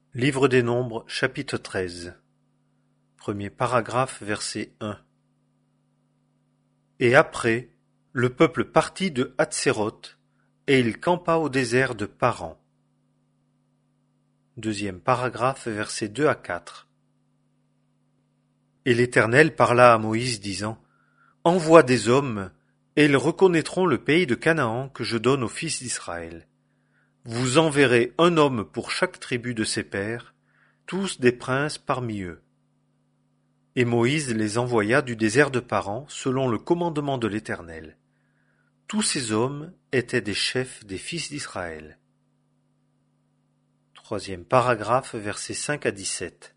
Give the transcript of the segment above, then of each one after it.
Livre des Nombres, chapitre 13. Premier paragraphe, verset 1. Et après, le peuple partit de Hatséroth, et il campa au désert de Paran. Deuxième paragraphe, versets 2 à 4. Et l'Éternel parla à Moïse, disant: Envoie des hommes, et ils reconnaîtront le pays de Canaan que je donne aux fils d'Israël. Vous enverrez un homme pour chaque tribu de ses pères, tous des princes parmi eux. Et Moïse les envoya du désert de Paran selon le commandement de l'Éternel. Tous ces hommes étaient des chefs des fils d'Israël. Troisième paragraphe, versets 5 à 17.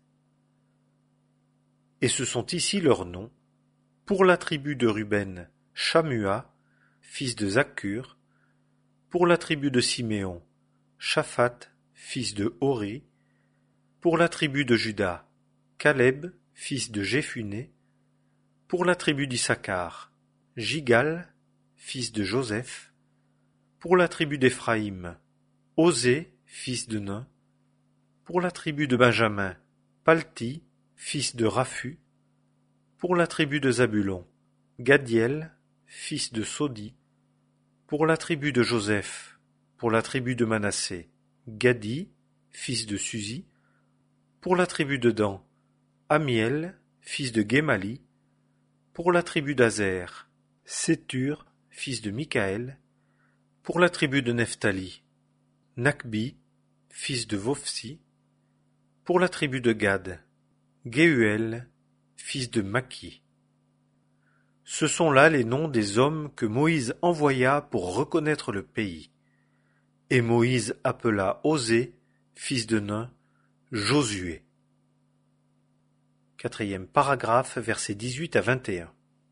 Et ce sont ici leurs noms. Pour la tribu de Ruben, Shammua, fils de Zaccur. Pour la tribu de Siméon, Shaphat, fils de Hori. Pour la tribu de Juda, Caleb, fils de Jéphuné. Pour la tribu d'Issachar, Jigal, fils de Joseph. Pour la tribu d'Éphraïm, Osée, fils de Nun. Pour la tribu de Benjamin, Palti, fils de Raphu. Pour la tribu de Zabulon, Gadiel, fils de Sodi. Pour la tribu de Joseph, pour la tribu de Manassé, Gadi, fils de Suzi. Pour la tribu de Dan, Amiel, fils de Guémali. Pour la tribu d'Azer, Sétur, fils de Michaël. Pour la tribu de Nephtali, Nakbi, fils de Vophsi. Pour la tribu de Gad, Géuel, fils de Maki. Ce sont là les noms des hommes que Moïse envoya pour reconnaître le pays. Et Moïse appela Osée, fils de Nun, Josué. Quatrième paragraphe, versets 18 à 21.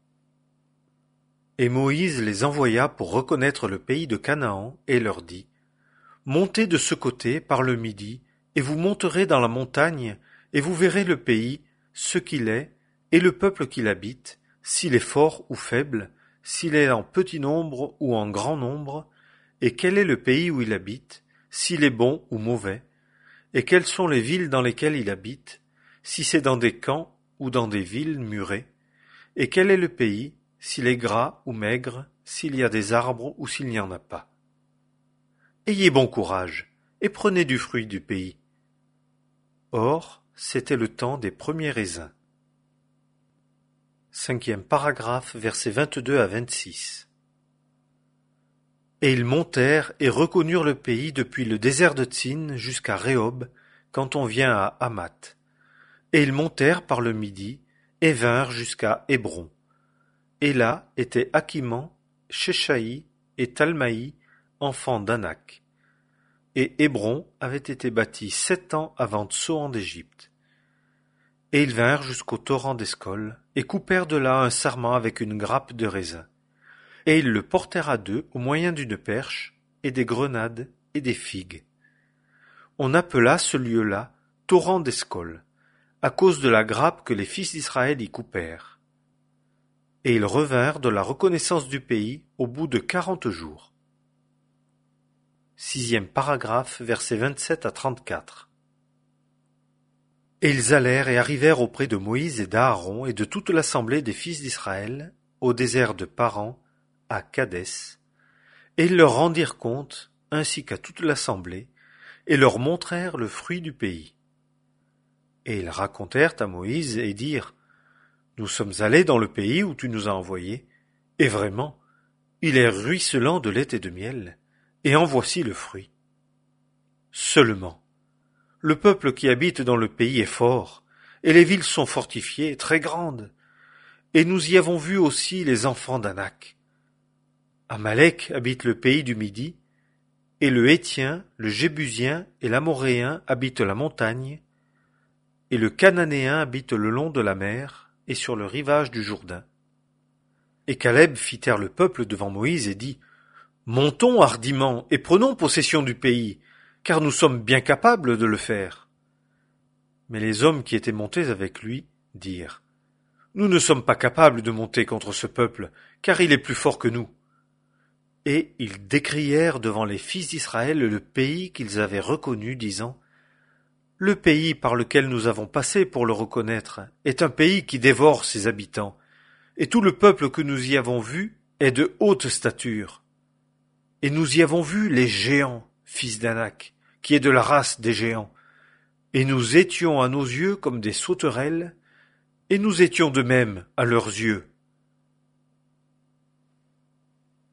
Et Moïse les envoya pour reconnaître le pays de Canaan, et leur dit: Montez de ce côté, par le midi, et vous monterez dans la montagne, et vous verrez le pays, ce qu'il est, et le peuple qui l'habite, s'il est fort ou faible, s'il est en petit nombre ou en grand nombre, et quel est le pays où il habite, s'il est bon ou mauvais, et quelles sont les villes dans lesquelles il habite, si c'est dans des camps ou dans des villes murées, et quel est le pays, s'il est gras ou maigre, s'il y a des arbres ou s'il n'y en a pas. Ayez bon courage, et prenez du fruit du pays. Or, c'était le temps des premiers raisins. Cinquième paragraphe, versets 22 à 26. Et ils montèrent et reconnurent le pays depuis le désert de Tsin jusqu'à Rehob, quand on vient à Hamath. Et ils montèrent par le midi, et vinrent jusqu'à Hébron. Et là étaient Achiman, Shéshaï et Talmaï, enfants d'Anak. Et Hébron avait été bâti 7 ans avant Tsoan d'Égypte. Et ils vinrent jusqu'au torrent d'Escol, et coupèrent de là un sarment avec une grappe de raisin. Et ils le portèrent à deux au moyen d'une perche, et des grenades, et des figues. On appela ce lieu-là torrent d'Escol, à cause de la grappe que les fils d'Israël y coupèrent. Et ils revinrent de la reconnaissance du pays au bout de 40 jours. Sixième paragraphe, versets 27 à 34. Et ils allèrent et arrivèrent auprès de Moïse et d'Aaron et de toute l'assemblée des fils d'Israël, au désert de Paran, à Kadès, et ils leur rendirent compte, ainsi qu'à toute l'assemblée, et leur montrèrent le fruit du pays. Et ils racontèrent à Moïse et dirent: Nous sommes allés dans le pays où tu nous as envoyés, et vraiment, il est ruisselant de lait et de miel, et en voici le fruit. Seulement, le peuple qui habite dans le pays est fort, et les villes sont fortifiées, très grandes, et nous y avons vu aussi les enfants d'Anak. Amalek habite le pays du Midi, et le Héthien, le Jébusien et l'Amoréen habitent la montagne, et le Cananéen habite le long de la mer et sur le rivage du Jourdain. Et Caleb fit taire le peuple devant Moïse et dit: Montons hardiment et prenons possession du pays, car nous sommes bien capables de le faire. Mais les hommes qui étaient montés avec lui dirent: Nous ne sommes pas capables de monter contre ce peuple, car il est plus fort que nous. Et ils décrièrent devant les fils d'Israël le pays qu'ils avaient reconnu, disant: Le pays par lequel nous avons passé pour le reconnaître est un pays qui dévore ses habitants, et tout le peuple que nous y avons vu est de haute stature. Et nous y avons vu les géants, fils d'Anak, qui est de la race des géants. Et nous étions à nos yeux comme des sauterelles, et nous étions de même à leurs yeux.